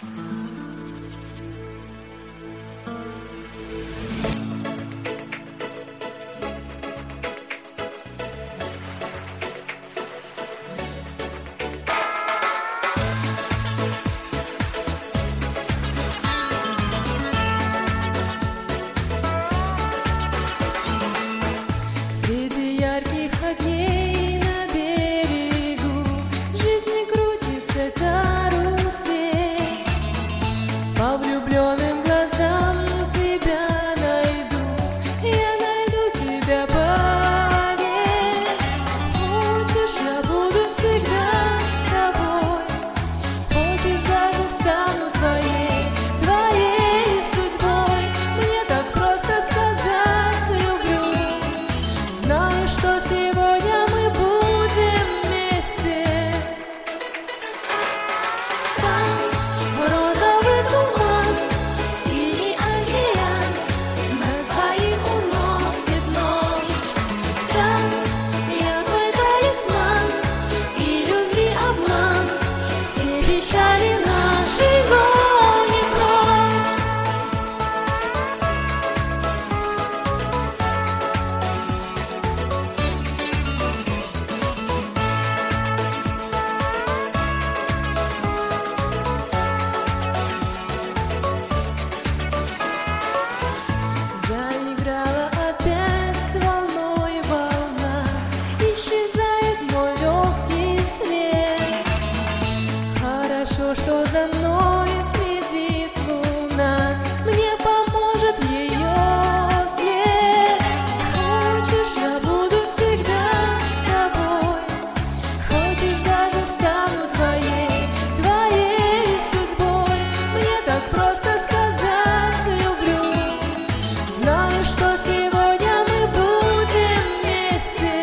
Среди ярких огней на берегу жизни крутится карусель. По влюбленным глазам тебя найду, я найду тебя, поверь. Хочешь, я буду всегда с тобой, хочешь, даже стану твоей судьбой. Мне так просто сказать люблю, зная, что сегодня мы будем вместе. Там розовый туман, синий океан, нас двоих уносит ночь. Там я твой талисман, и любви обман, все печали наши гонит прочь. Заиграла опять с волной волна, исчезает мой легкий след. Хорошо, что за мной следит луна, мне поможет ее след. Хочешь, я буду всегда с тобой, хочешь, даже стану твоей судьбой. Мне так просто сказать люблю, зная, что сегодня мы будем вместе.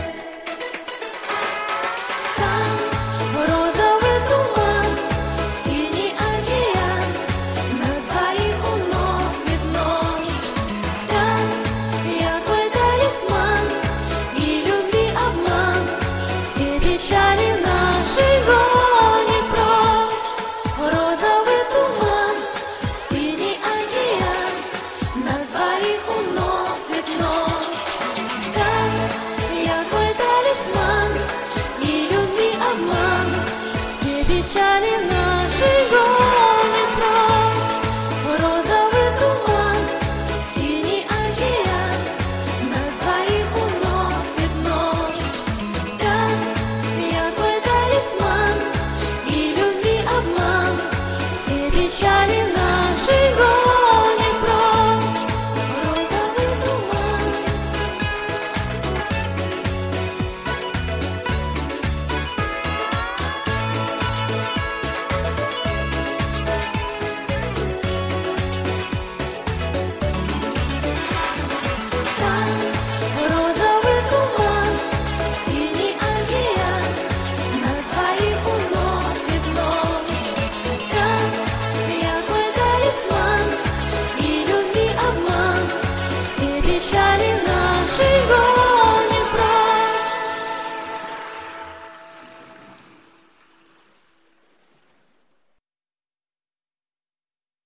Там розовый туман, синий океан, нас двоих уносит ночь. Там я твой талисман, и любви обман, все печали наши гонит прочь. Розовый туман, синий океан, нас двоих уносит ночь. Там я твой талисман, и любви обман, все печали